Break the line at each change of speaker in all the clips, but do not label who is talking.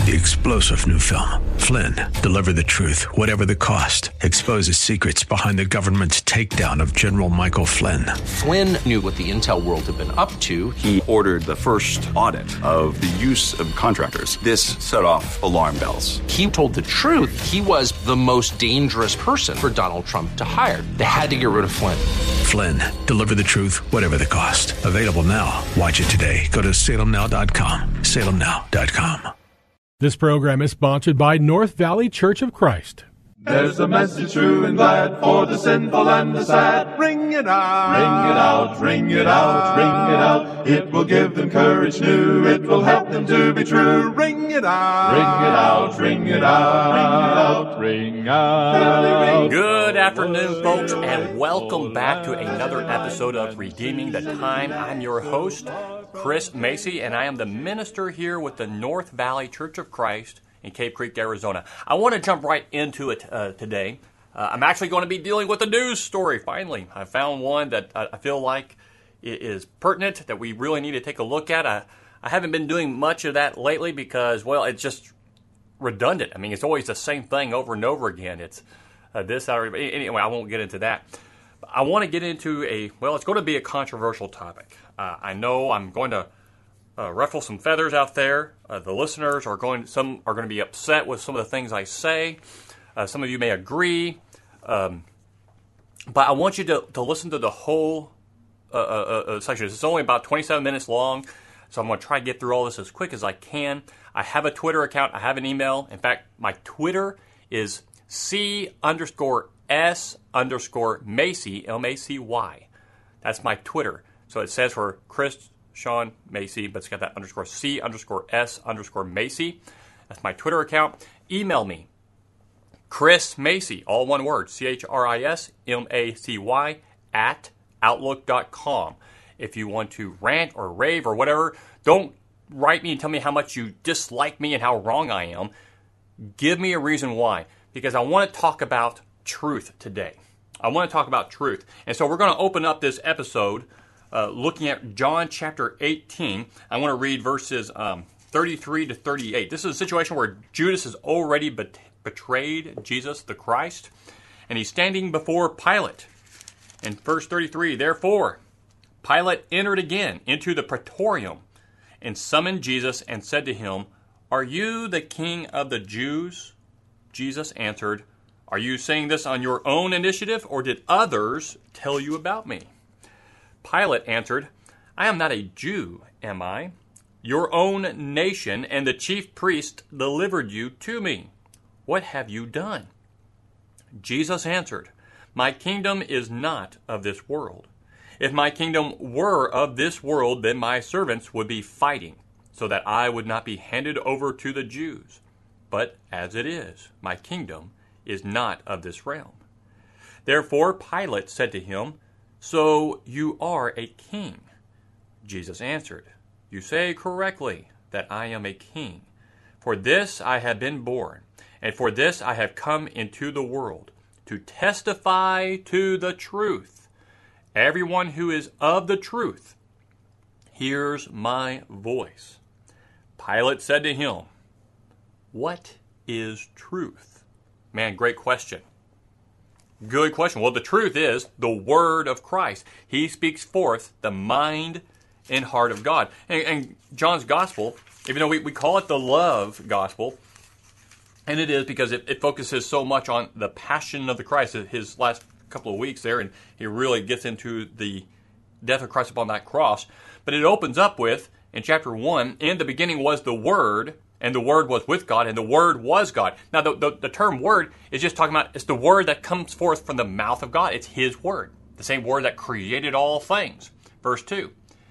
The explosive new film, Flynn, deliver the truth, whatever the cost. Exposes secrets behind the government's takedown of General Michael Flynn.
Flynn knew what the intel world had been up to.
He ordered the first audit of the use of contractors. This set off alarm bells.
He told the truth. He was the most dangerous person for Donald Trump to hire. They had to get rid of Flynn.
Flynn, deliver the truth, whatever the cost. Available now. Watch it today. Go to salemnow.com. salemnow.com.
This program is sponsored by North Valley Church of Christ.
There's a message true and glad for the sinful and the sad. Ring it out, ring it out, ring it out, ring it out. It will give them courage new. It will help them to be true. Ring it out, ring it out, ring it out, ring it out.
Good afternoon, folks, and welcome back to another episode of Redeeming the Time. I'm your host, Chris Macy, and I am the minister here with the North Valley Church of Christ in Cave Creek, Arizona. I want to jump right into it today. I'm actually going to be dealing with a news story, finally. I found one that I feel like is pertinent, that we really need to take a look at. I haven't been doing much of that lately because, well, it's just redundant. I mean, it's always the same thing over and over again. It's this, that, or anyway, I won't get into that. I want to get into it's going to be a controversial topic. I know I'm going to ruffle some feathers out there. The listeners some are going to be upset with some of the things I say. Some of you may agree. But I want you to listen to the whole section. It's only about 27 minutes long, so I'm going to try to get through all this as quick as I can. I have a Twitter account. I have an email. In fact, my Twitter is C_S_Macy, M-A-C-Y. That's my Twitter. So it says for Chris Sean Macy, but it's got that _C_S_Macy. That's my Twitter account. Email me, Chris Macy, all one word, CHRISMACY @outlook.com. If you want to rant or rave or whatever, don't write me and tell me how much you dislike me and how wrong I am. Give me a reason why, because I want to talk about truth today. I want to talk about truth. And so we're going to open up this episode looking at John chapter 18. I want to read verses 33 to 38. This is a situation where Judas has already betrayed Jesus the Christ, and he's standing before Pilate. In verse 33, therefore, Pilate entered again into the praetorium and summoned Jesus and said to him, "Are you the king of the Jews?" Jesus answered, "Are you saying this on your own initiative, or did others tell you about me?" Pilate answered, "I am not a Jew, am I? Your own nation and the chief priest delivered you to me. What have you done?" Jesus answered, "My kingdom is not of this world. If my kingdom were of this world, then my servants would be fighting, so that I would not be handed over to the Jews. But as it is, my kingdom is not of this realm." Therefore Pilate said to him, "So you are a king?" Jesus answered, "You say correctly that I am a king. For this I have been born, and for this I have come into the world, to testify to the truth. Everyone who is of the truth hears my voice." Pilate said to him, "What is truth?" Man, great question. Good question. Well, the truth is the word of Christ. He speaks forth the mind and heart of God. And John's gospel, even though we call it the love gospel, and it is because it focuses so much on the passion of the Christ, his last couple of weeks there, and he really gets into the death of Christ upon that cross. But it opens up with, in chapter 1, "In the beginning was the Word, and the Word was with God, and the Word was God." Now, the term Word is just talking about, it's the Word that comes forth from the mouth of God. It's His Word, the same Word that created all things. Verse 2,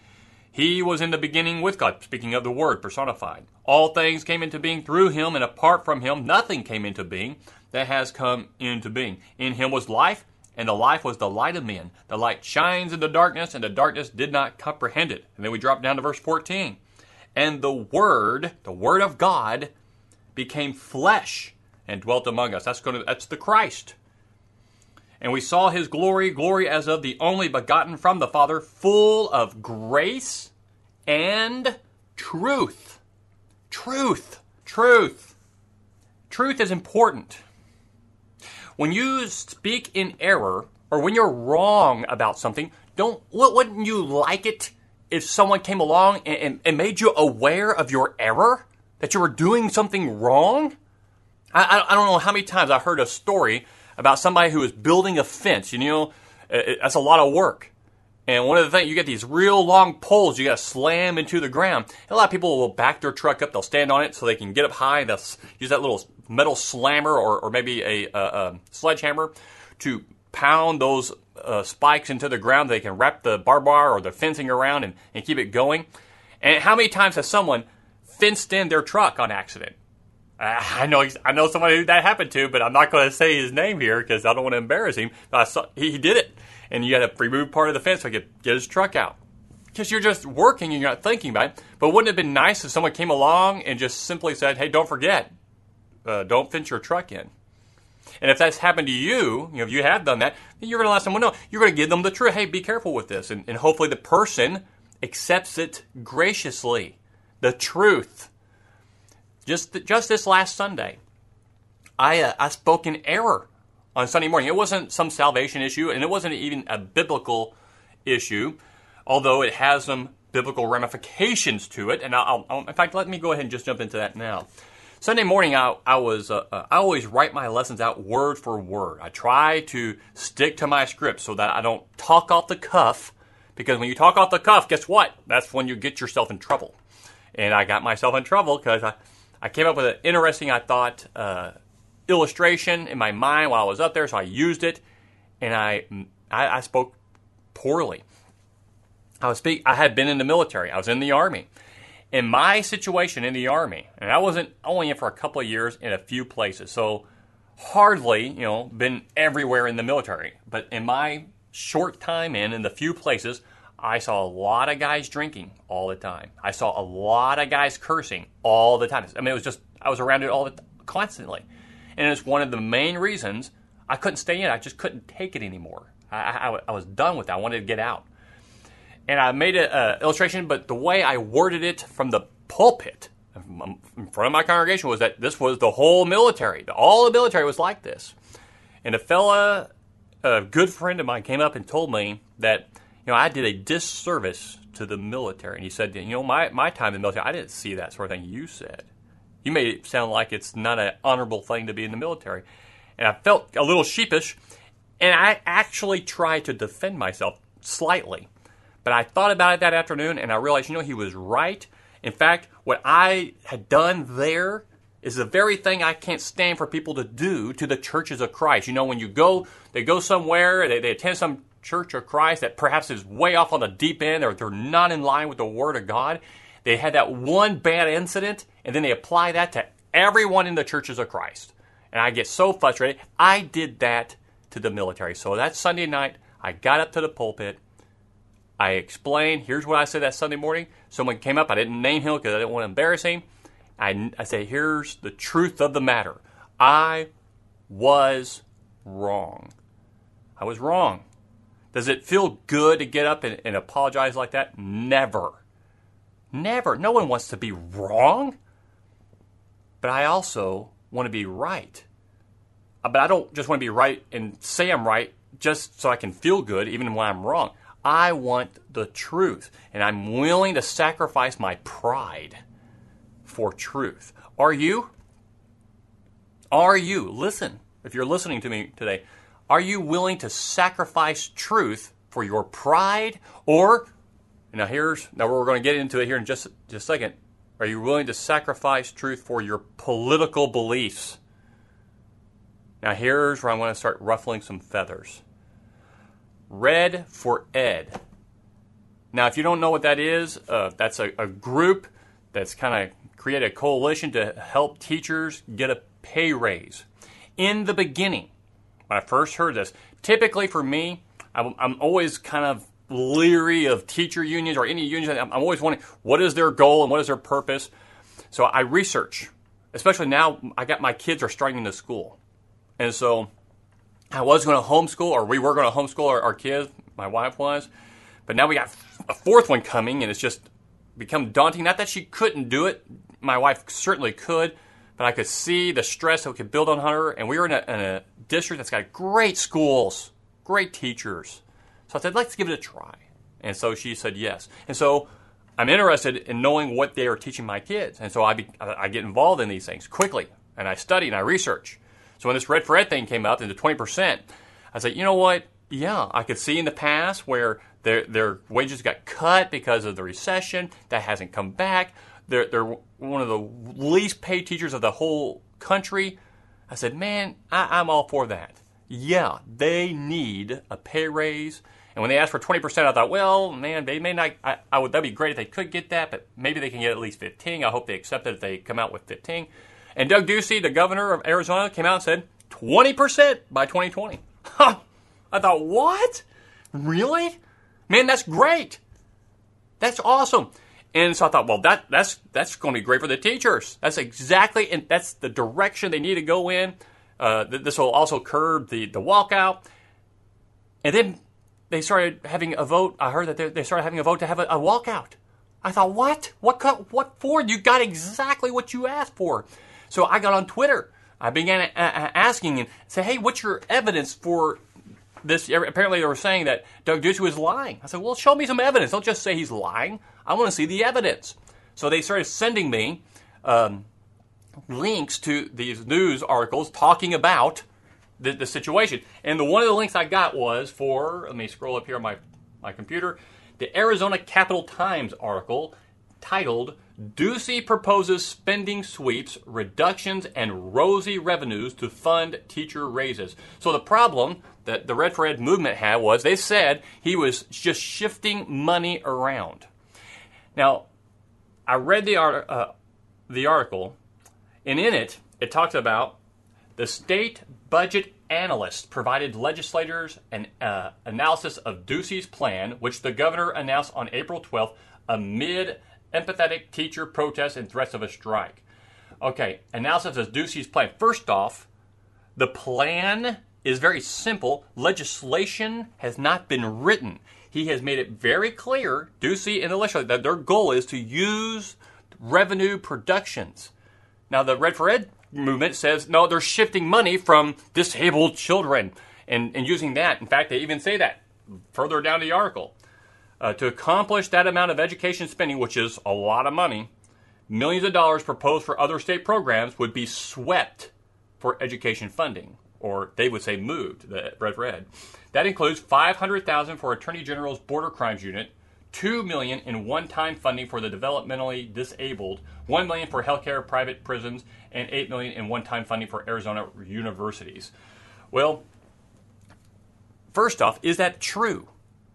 "He was in the beginning with God," speaking of the Word personified. "All things came into being through Him, and apart from Him, nothing came into being that has come into being. In Him was life, and the life was the light of men. The light shines in the darkness, and the darkness did not comprehend it." And then we drop down to verse 14. "And the Word of God, became flesh and dwelt among us." That's the Christ. "And we saw His glory, glory as of the only begotten from the Father, full of grace and truth." Truth. Truth. Truth is important. When you speak in error, or when you're wrong about something, wouldn't you like it if someone came along and made you aware of your error? That you were doing something wrong? I don't know how many times I heard a story about somebody who was building a fence. That's a lot of work. And one of the things, you get these real long poles you got to slam into the ground. And a lot of people will back their truck up. They'll stand on it so they can get up high. And they'll use that little metal slammer or maybe a sledgehammer to pound those spikes into the ground. They can wrap the barbed wire or the fencing around and keep it going. And how many times has someone fenced in their truck on accident? I know somebody who that happened to, but I'm not going to say his name here because I don't want to embarrass him. But he did it. And you had to remove part of the fence so he could get his truck out. Because you're just working and you're not thinking about it. But wouldn't it have been nice if someone came along and just simply said, hey, don't forget, don't fence your truck in. And if that's happened to you, if you have done that, then you're going to let someone know. You're going to give them the truth. Hey, be careful with this. And hopefully the person accepts it graciously. The truth. Just this last Sunday, I spoke in error on Sunday morning. It wasn't some salvation issue, and it wasn't even a biblical issue, although it has some biblical ramifications to it. And in fact, let me go ahead and just jump into that now. Sunday morning, I always write my lessons out word for word. I try to stick to my script so that I don't talk off the cuff, because when you talk off the cuff, guess what? That's when you get yourself in trouble. And I got myself in trouble because I came up with an interesting, I thought, illustration in my mind while I was up there, so I used it, and I spoke poorly. I had been in the military. I was in the Army. In my situation in the Army, and I wasn't only in for a couple of years in a few places, so hardly, been everywhere in the military. But in my short time in the few places, I saw a lot of guys drinking all the time. I saw a lot of guys cursing all the time. I mean, I was around it constantly. And it's one of the main reasons I couldn't stay in. I just couldn't take it anymore. I was done with it. I wanted to get out. And I made an illustration, but the way I worded it from the pulpit in front of my congregation was that this was the whole military. All the military was like this. And a good friend of mine came up and told me that, I did a disservice to the military. And he said, my time in the military, I didn't see that sort of thing you said. You made it sound like it's not an honorable thing to be in the military. And I felt a little sheepish, and I actually tried to defend myself slightly. But I thought about it that afternoon, and I realized, he was right. In fact, what I had done there is the very thing I can't stand for people to do to the churches of Christ. When they go somewhere, they attend some church of Christ that perhaps is way off on the deep end, or they're not in line with the Word of God. They had that one bad incident, and then they apply that to everyone in the churches of Christ. And I get so frustrated. I did that to the military. So that Sunday night, I got up to the pulpit. I explained, here's what I said that Sunday morning. Someone came up. I didn't name him because I didn't want to embarrass him. I said, here's the truth of the matter. I was wrong. I was wrong. Does it feel good to get up and apologize like that? Never. Never. No one wants to be wrong. But I also want to be right. But I don't just want to be right and say I'm right just so I can feel good even when I'm wrong. I want the truth. And I'm willing to sacrifice my pride for truth. Are you? Are you? Listen. If you're listening to me today, are you willing to sacrifice truth for your pride? Or, now we're going to get into it here in just a second. Are you willing to sacrifice truth for your political beliefs? Now here's where I'm going to start ruffling some feathers. Red for Ed. Now, if you don't know what that is, that's a group that's kind of created a coalition to help teachers get a pay raise. In the beginning, when I first heard this, typically for me, I'm always kind of leery of teacher unions or any unions. I'm always wondering, what is their goal and what is their purpose? So I research, especially now my kids are starting into school. And so I was going to homeschool, or we were going to homeschool our kids, my wife was. But now we got a fourth one coming, and it's just become daunting. Not that she couldn't do it. my wife certainly could, but I could see the stress that we could build on her. And we were in a district that's got great schools, great teachers. So I said, let's give it a try. And so she said yes. And so I'm interested in knowing what they are teaching my kids. And so I get involved in these things quickly. And I study and I research. So when this Red for Ed thing came up, into 20%, I said, you know what? Yeah, I could see in the past where their wages got cut because of the recession. That hasn't come back. They're one of the least paid teachers of the whole country. I said, man, I'm all for that. Yeah, they need a pay raise. And when they asked for 20%, I thought, well, man, they may not. That'd be great if they could get that, but maybe they can get at least 15. I hope they accept it if they come out with 15. And Doug Ducey, the governor of Arizona, came out and said 20% by 2020. Huh. I thought, what? Really? Man, that's great. That's awesome. And so I thought, well, that's going to be great for the teachers. That's exactly, and that's the direction they need to go in. This will also curb the walkout. And then they started having a vote. I heard that they started having a vote to have a walkout. I thought, what? What for? You got exactly what you asked for. So I got on Twitter. I began asking and say, hey, what's your evidence for this? Apparently they were saying that Doug Ducey was lying. I said, well, show me some evidence. Don't just say he's lying. I want to see the evidence. So they started sending me links to these news articles talking about the situation. And one of the links I got was for, let me scroll up here on my computer, the Arizona Capital Times article titled, Ducey proposes spending sweeps, reductions, and rosy revenues to fund teacher raises. So the problem that the Red for Ed movement had was they said he was just shifting money around. Now, I read the article, and in it talks about the state budget analyst provided legislators an analysis of Ducey's plan, which the governor announced on April 12th amid empathetic teacher protests and threats of a strike. Okay, analysis of Ducey's plan. First off, the plan is very simple. Legislation has not been written. He has made it very clear, Ducey and the legislature, that their goal is to use revenue productions. Now, the Red for Ed movement says, no, they're shifting money from disabled children and using that. In fact, they even say that further down the article. To accomplish that amount of education spending, which is a lot of money, millions of dollars proposed for other state programs would be swept for education funding, or they would say moved, the Red for Ed. That includes $500,000 for Attorney General's Border Crimes Unit, $2 million in one-time funding for the developmentally disabled, $1 million for healthcare private prisons, and $8 million in one-time funding for Arizona universities. Well, first off, is that true?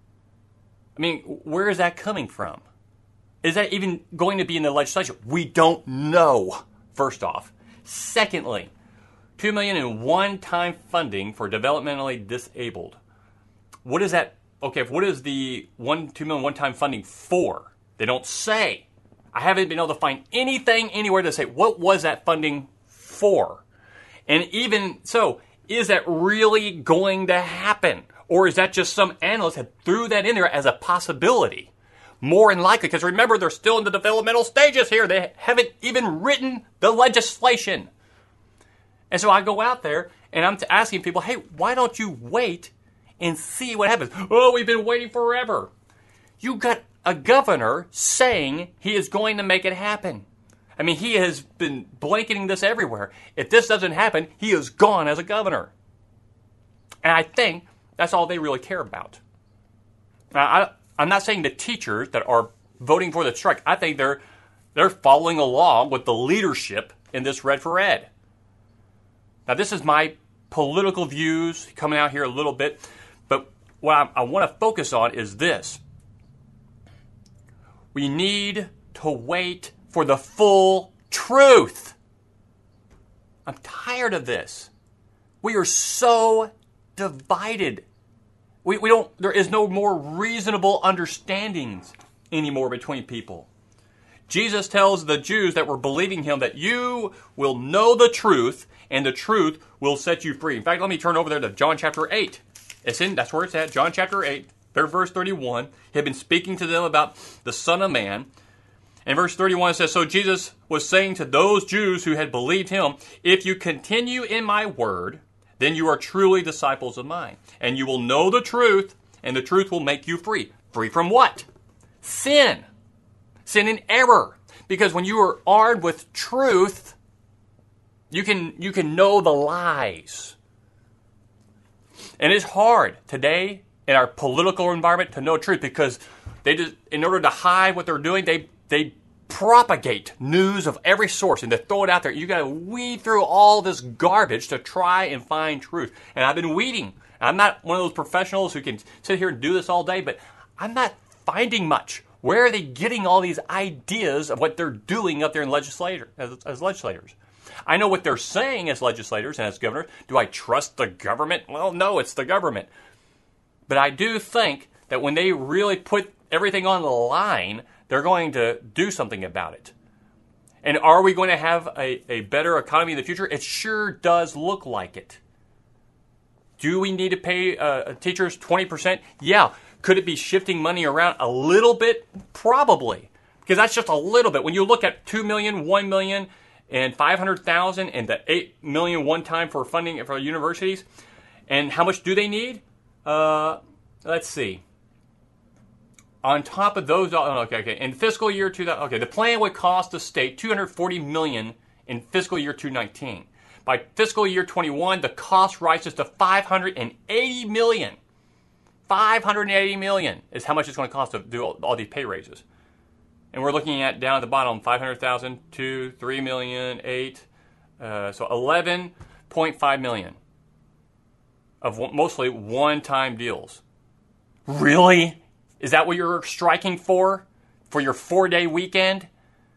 I mean, where is that coming from? Is that even going to be in the legislation? We don't know, first off. Secondly, $2 million in one-time funding for developmentally disabled. What is that? Okay, what is the $2 million one-time funding for? They don't say. I haven't been able to find anything anywhere to say, what was that funding for? And even so, is that really going to happen? Or is that just some analyst that threw that in there as a possibility? More than likely, because remember, they're still in the developmental stages here. They haven't even written the legislation. And so I go out there and I'm asking people, hey, why don't you wait and see what happens? Oh, we've been waiting forever. You got a governor saying he is going to make it happen. I mean, he has been blanketing this everywhere. If this doesn't happen, he is gone as a governor. And I think that's all they really care about. Now, I'm not saying the teachers that are voting for the strike. I think they're following along with the leadership in this Red for Ed. Now, this is my political views coming out here a little bit, but what I want to focus on is this. We need to wait for the full truth. I'm tired of this. We are so divided. There is no more reasonable understandings anymore between people. Jesus tells the Jews that were believing him that you will know the truth and the truth will set you free. In fact, let me turn over there to John chapter 8. That's where it's at, John chapter 8, verse 31. He had been speaking to them about the Son of Man. And verse 31 says, so Jesus was saying to those Jews who had believed him, if you continue in my word, then you are truly disciples of mine. And you will know the truth, and the truth will make you free. Free from what? Sin. Sin and error. Because when you are armed with truth, you can know the lies. And it's hard today in our political environment to know truth because they just, in order to hide what they're doing, they propagate news of every source and to throw it out there. You got to weed through all this garbage to try and find truth. And I've been weeding. I'm not one of those professionals who can sit here and do this all day, but I'm not finding much. Where are they getting all these ideas of what they're doing up there in as legislators? I know what they're saying as legislators and as governors. Do I trust the government? Well, no, it's the government. But I do think that when they really put everything on the line, they're going to do something about it. And are we going to have a better economy in the future? It sure does look like it. Do we need to pay teachers 20%? Yeah. Could it be shifting money around a little bit? Probably. Because that's just a little bit. When you look at 2 million, 1 million, and 500,000, and the 8 million one time for funding for universities, and how much do they need? Let's see. On top of those, okay. In fiscal year 2000, the plan would cost the state $240 million in fiscal year 2019. By fiscal year 21, the cost rises to $580 million. $580 million is how much it's going to cost to do all these pay raises. And we're looking at down at the bottom, 500,000, 2, 3 million, 8, so 11.5 million of mostly one-time deals. Really? Is that what you're striking for your 4-day weekend?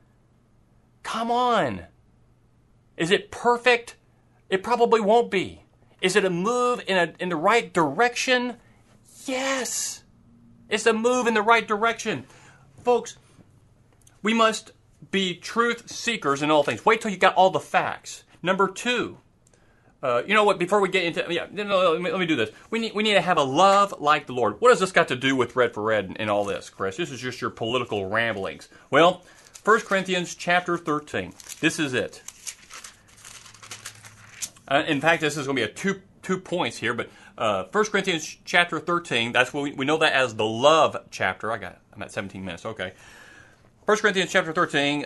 Come on. Is it perfect? It probably won't be. Is it a move in the right direction? Yes. It's a move in the right direction. Folks, we must be truth seekers in all things. Wait till you got all the facts. Number 2, you know what? Before we get into let me do this. We need to have a love like the Lord. What has this got to do with Red for Red and all this, Chris? This is just your political ramblings. Well, 1 Corinthians chapter 13. This is it. In fact, this is going to be a two points here, but 1 Corinthians chapter 13. That's what we know that as the love chapter. I'm at 17 minutes. Okay. 1 Corinthians chapter 13,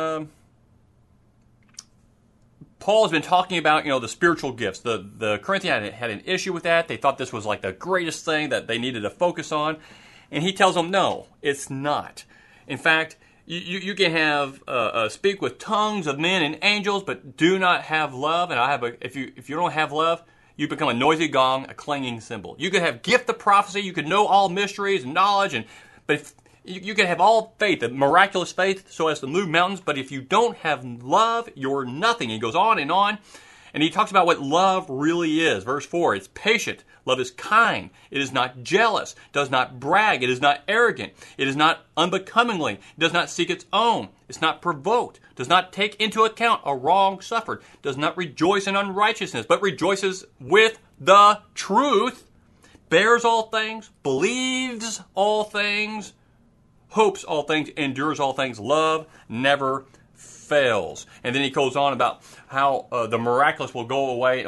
Paul has been talking about, the spiritual gifts. The Corinthians had an issue with that. They thought this was like the greatest thing that they needed to focus on. And he tells them, no, it's not. In fact, you can have speak with tongues of men and angels, but do not have love. And if you don't have love, you become a noisy gong, a clanging cymbal. You could have gift of prophecy. You could know all mysteries and knowledge, but if you can have all faith, a miraculous faith, so as to move mountains, but if you don't have love, you're nothing. He goes on, and he talks about what love really is. Verse 4, it's patient. Love is kind. It is not jealous, does not brag, it is not arrogant, it is not unbecomingly, it does not seek its own, it's not provoked, does not take into account a wrong suffered, does not rejoice in unrighteousness, but rejoices with the truth, bears all things, believes all things, hopes all things, endures all things. Love never fails. And then he goes on about how the miraculous will go away.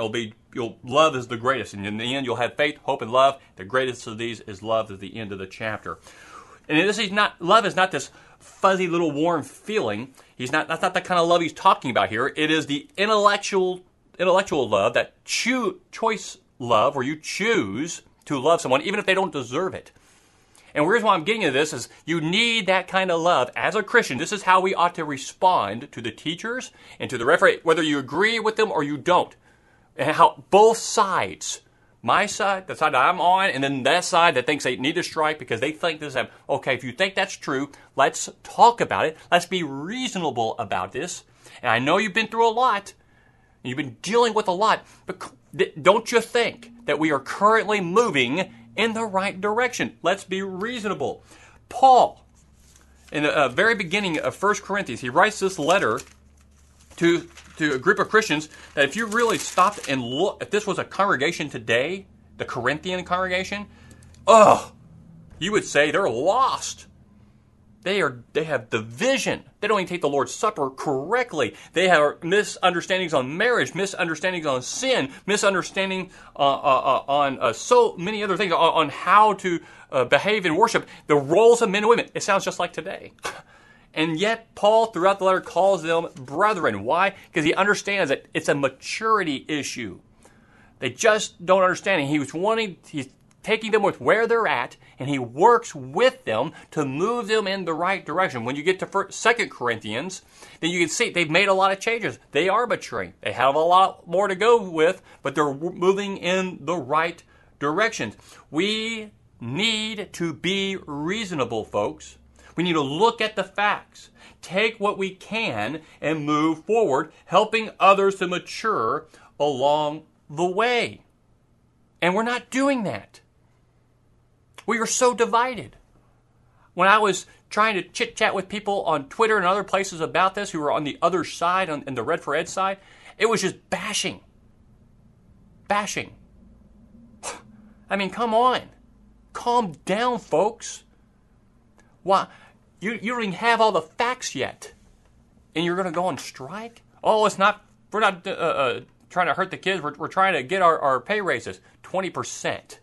Love is the greatest. And in the end, you'll have faith, hope, and love. The greatest of these is love at the end of the chapter. And love is not this fuzzy little warm feeling. That's not the kind of love he's talking about here. It is the intellectual love, that choice love, where you choose to love someone even if they don't deserve it. And the reason why I'm getting into this is you need that kind of love. As a Christian, this is how we ought to respond to the teachers and to the referee, whether you agree with them or you don't. And how both sides, my side, the side that I'm on, and then that side that thinks they need to strike because they think this is, okay, if you think that's true, let's talk about it. Let's be reasonable about this. And I know you've been through a lot. And you've been dealing with a lot. But don't you think that we are currently moving in the right direction? Let's be reasonable. Paul, in the very beginning of 1 Corinthians, he writes this letter to a group of Christians that if you really stopped and look, if this was a congregation today, the Corinthian congregation, you would say they're lost. They have division. They don't even take the Lord's Supper correctly. They have misunderstandings on marriage, misunderstandings on sin, misunderstanding on so many other things, on how to behave in worship, the roles of men and women. It sounds just like today. And yet, Paul, throughout the letter, calls them brethren. Why? Because he understands that it's a maturity issue. They just don't understand it. He's taking them with where they're at, and he works with them to move them in the right direction. When you get to 2 Corinthians, then you can see they've made a lot of changes. They are maturing. They have a lot more to go with, but they're moving in the right directions. We need to be reasonable, folks. We need to look at the facts, take what we can, and move forward, helping others to mature along the way. And we're not doing that. We are so divided. When I was trying to chit-chat with people on Twitter and other places about this who were on the other side, on the Red for Ed side, it was just bashing. Bashing. I mean, come on. Calm down, folks. Why? You don't even have all the facts yet. And you're going to go on strike? Oh, we're not trying to hurt the kids. We're trying to get our pay raises. 20%.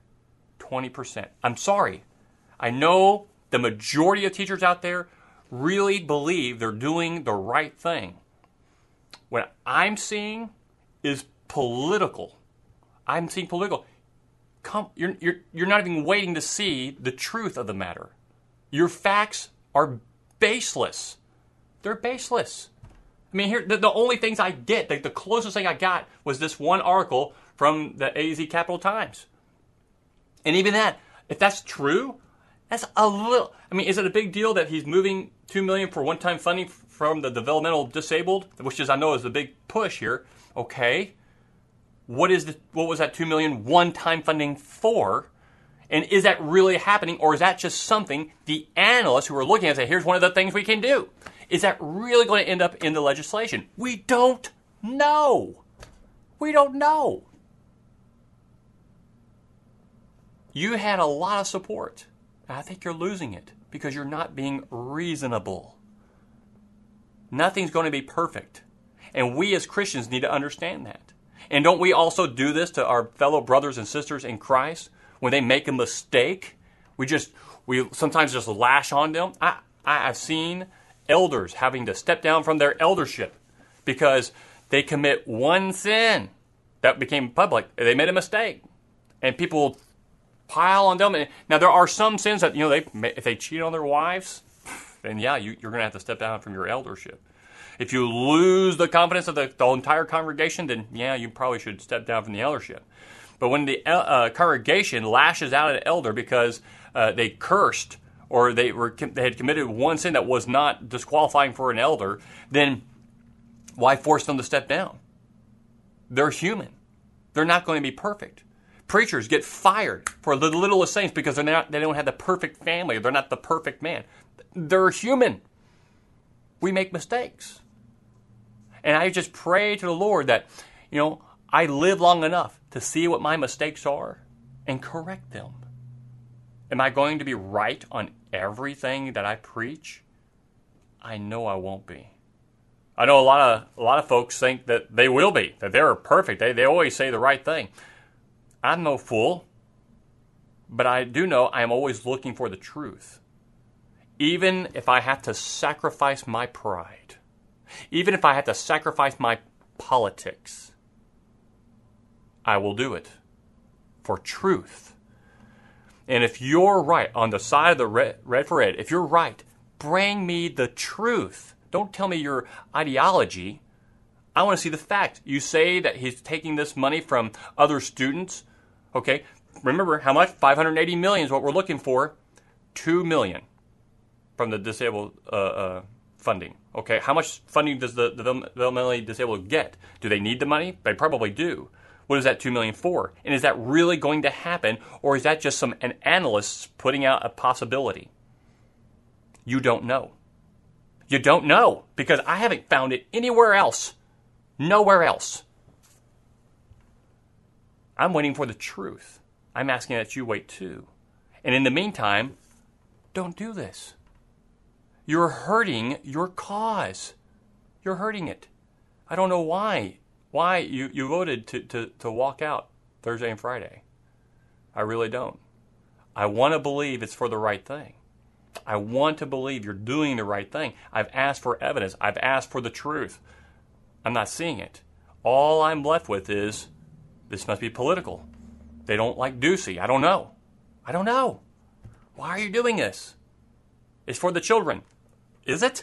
20%. I'm sorry. I know the majority of teachers out there really believe they're doing the right thing. What I'm seeing is political. I'm seeing political. You're not even waiting to see the truth of the matter. Your facts are baseless. They're baseless. I mean, here the only things I get, the closest thing I got was this one article from the AZ Capital Times. And even that, if that's true, that's a little... I mean, is it a big deal that he's moving $2 million for one-time funding from the developmental disabled, which I know is a big push here? Okay. What was that $2 million one-time funding for? And is that really happening, or is that just something the analysts who are looking at say, here's one of the things we can do? Is that really going to end up in the legislation? We don't know. We don't know. You had a lot of support. I think you're losing it because you're not being reasonable. Nothing's going to be perfect. And we as Christians need to understand that. And don't we also do this to our fellow brothers and sisters in Christ? When they make a mistake, we sometimes just lash on them. I've seen elders having to step down from their eldership because they commit one sin that became public. They made a mistake. And people pile on them. Now, there are some sins that, if they cheat on their wives, then yeah, you're going to have to step down from your eldership. If you lose the confidence of the entire congregation, then yeah, you probably should step down from the eldership. But when the congregation lashes out at an elder because they cursed or they had committed one sin that was not disqualifying for an elder, then why force them to step down? They're human. They're not going to be perfect. Preachers get fired for the littlest things because they don't have the perfect family. They're not the perfect man. They're human. We make mistakes. And I just pray to the Lord that, I live long enough to see what my mistakes are and correct them. Am I going to be right on everything that I preach? I know I won't be. I know a lot of folks think that they will be, that they're perfect. They always say the right thing. I'm no fool, but I do know I am always looking for the truth. Even if I have to sacrifice my pride, even if I have to sacrifice my politics, I will do it for truth. And if you're right on the side of the red for ed, if you're right, bring me the truth. Don't tell me your ideology. I want to see the facts. You say that he's taking this money from other students. Okay, remember how much? $580 million is what we're looking for. $2 million from the disabled funding. Okay, how much funding does the developmentally disabled get? Do they need the money? They probably do. What is that $2 million for? And is that really going to happen, or is that just an analyst putting out a possibility? You don't know. You don't know, because I haven't found it anywhere else. Nowhere else. I'm waiting for the truth. I'm asking that you wait too. And in the meantime, don't do this. You're hurting your cause. You're hurting it. I don't know why you voted to walk out Thursday and Friday. I really don't. I want to believe it's for the right thing. I want to believe you're doing the right thing. I've asked for evidence. I've asked for the truth. I'm not seeing it. All I'm left with is, this must be political. They don't like Ducey. I don't know. Why are you doing this? It's for the children. Is it?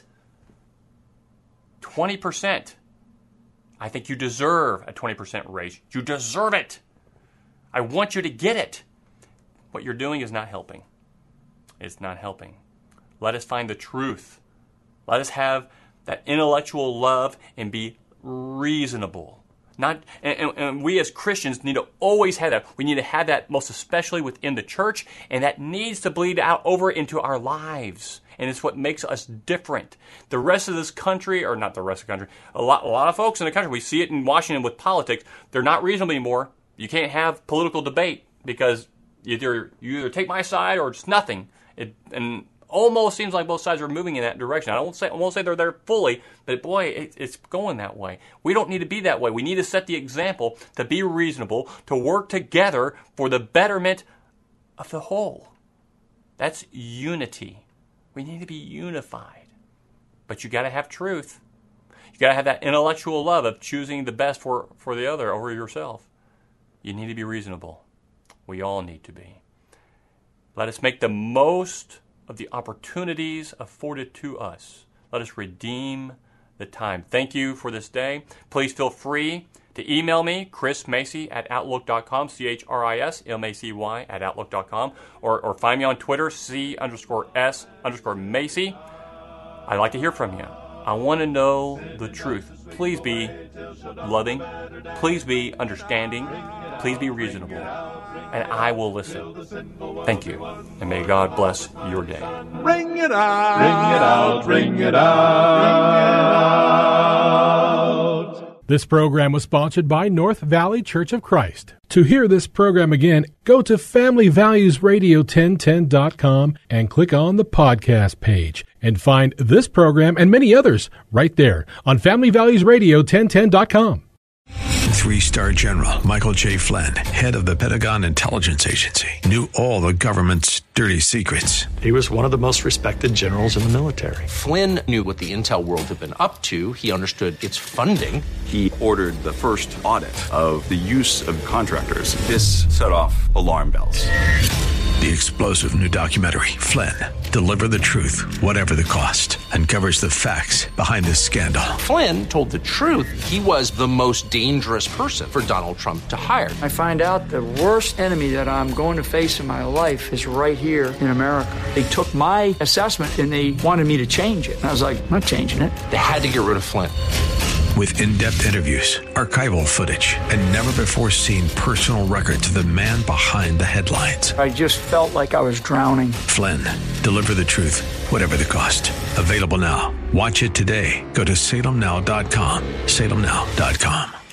20%. I think you deserve a 20% raise. You deserve it. I want you to get it. What you're doing is not helping. It's not helping. Let us find the truth. Let us have that intellectual love and be reasonable. And we as Christians need to always have that. We need to have that most especially within the church, and that needs to bleed out over into our lives. And it's what makes us different. The rest of this country, or not the rest of the country, a lot of folks in the country, we see it in Washington with politics, they're not reasonable anymore. You can't have political debate because you either take my side or it's nothing. And almost seems like both sides are moving in that direction. I won't say they're there fully, but boy, it's going that way. We don't need to be that way. We need to set the example to be reasonable, to work together for the betterment of the whole. That's unity. We need to be unified. But you got to have truth. You got to have that intellectual love of choosing the best for the other over yourself. You need to be reasonable. We all need to be. Let us make the most of the opportunities afforded to us. Let us redeem the time. Thank you for this day. Please feel free to email me, Chris Macy at Outlook.com, ChrisMacy at Outlook.com, or find me on Twitter, C_S_Macy. I'd like to hear from you. I want to know the truth. Please be loving. Please be understanding. Please be reasonable. And I will listen. Thank you. And may God bless your day.
Ring it out. Ring it out. Ring it out.
This program was sponsored by North Valley Church of Christ. To hear this program again, go to FamilyValuesRadio1010.com and click on the podcast page and find this program and many others right there on FamilyValuesRadio1010.com.
3-star General Michael J. Flynn, head of the Pentagon Intelligence Agency, knew all the government's dirty secrets.
He was one of the most respected generals in the military.
Flynn knew what the intel world had been up to. He understood its funding.
He ordered the first audit of the use of contractors. This set off alarm bells.
The explosive new documentary, Flynn, Deliver the Truth, Whatever the Cost, uncovers the facts behind this scandal.
Flynn told the truth. He was the most dangerous person for Donald Trump to hire.
I find out the worst enemy that I'm going to face in my life is right here in America. They took my assessment and they wanted me to change it. And I was like, I'm not changing it.
They had to get rid of Flynn.
With in-depth interviews, archival footage, and never-before-seen personal records of the man behind the headlines.
I just felt like I was drowning.
Flynn, Deliver the Truth, Whatever the Cost. Available now. Watch it today. Go to salemnow.com. salemnow.com.